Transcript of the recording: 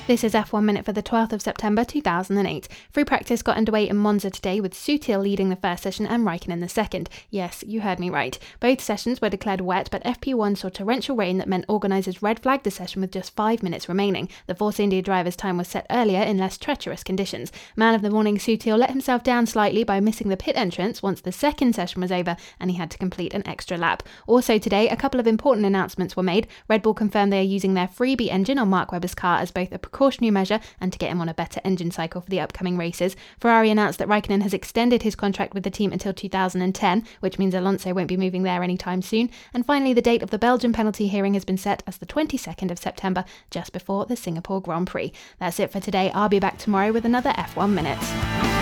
This is F1 Minute for the 12th of September 2008. Free practice got underway in Monza today with Sutil leading the first session and Raikkonen the second. Yes, you heard me right. Both sessions were declared wet, but FP1 saw torrential rain that meant organisers red flagged the session with just 5 minutes remaining. The Force India driver's time was set earlier in less treacherous conditions. Man of the morning Sutil let himself down slightly by missing the pit entrance once the second session was over and he had to complete an extra lap. Also today, a couple of important announcements were made. Red Bull confirmed they are using their freebie engine on Mark Webber's car as both a precautionary measure and to get him on a better engine cycle for the upcoming races. Ferrari announced that Raikkonen has extended his contract with the team until 2010, which means Alonso won't be moving there anytime soon. And finally, the date of the Belgian penalty hearing has been set as the 22nd of September, just before the Singapore Grand Prix. That's it for today. I'll be back tomorrow with another F1 Minute.